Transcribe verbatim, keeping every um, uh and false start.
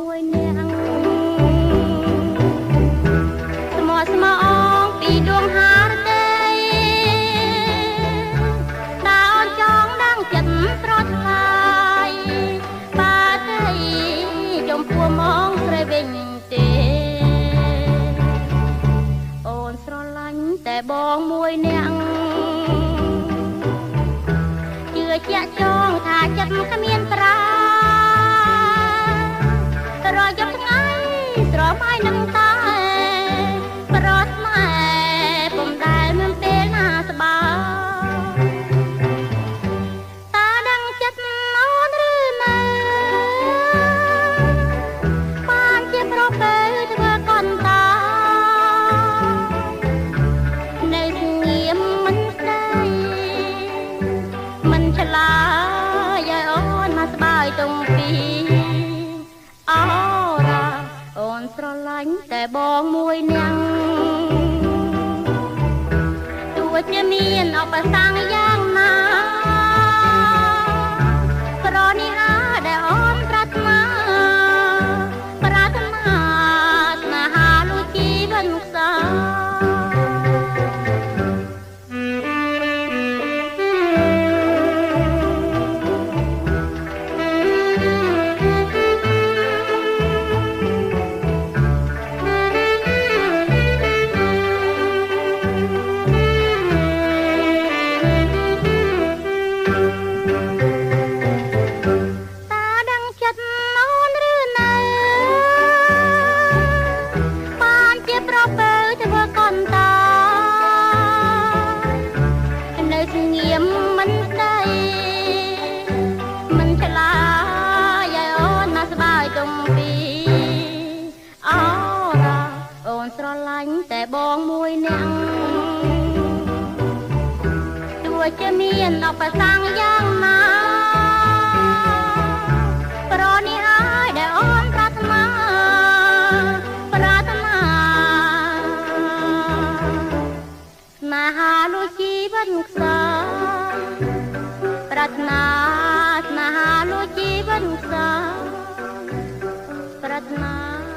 មួយនាងស្មោះស្មោងពីដួងហារទេតើអូនចង់ដឹងចិត្តស្រស់ថ្លៃបើទេចំពោះមកស្រីវិញទេអូនស្រឡាញ់តែបងមួយនាងជឿជាក់ចងថាចិត្តគ្មានប្រារយប់ថ្ងៃស្រមៃនឹងតាប្រត់ម៉ែពុំដែលមានពេលណាស្បើតាដឹងចិត្តអូនឬនៅបានជាប្រពើធ្វើកន្តានៅស្ងៀមមិនស្ដីមិនឆ្លើយឲ្យអូនមកស្បើយតុងពីអូរ៉ាអូនស្រឡាញ់តែបងមួយនាងទោះជាមានឧបសគ្គយ៉ាងណាក្រនេះហាដែលអូនប្រាថ្នាប្រាថ្នាស្នេហាលួចជីវិតខ្សោមិនស្ដីមិនឆ្លើយឲ្យអូនណាស្បើយតុងពីអូរ៉ាអូនស្រឡាញ់តែបងមួយនាងទោះជាមានឧបសគ្គយ៉ាងណាប្រនេះហើយដែលអូនប្រាថ្នាប្រាថ្នាស្នេហាលួចជីវិតខ្សោប្រាថ្នាស្នេហាលួចជីវិតខ្សោប្រាថ្នា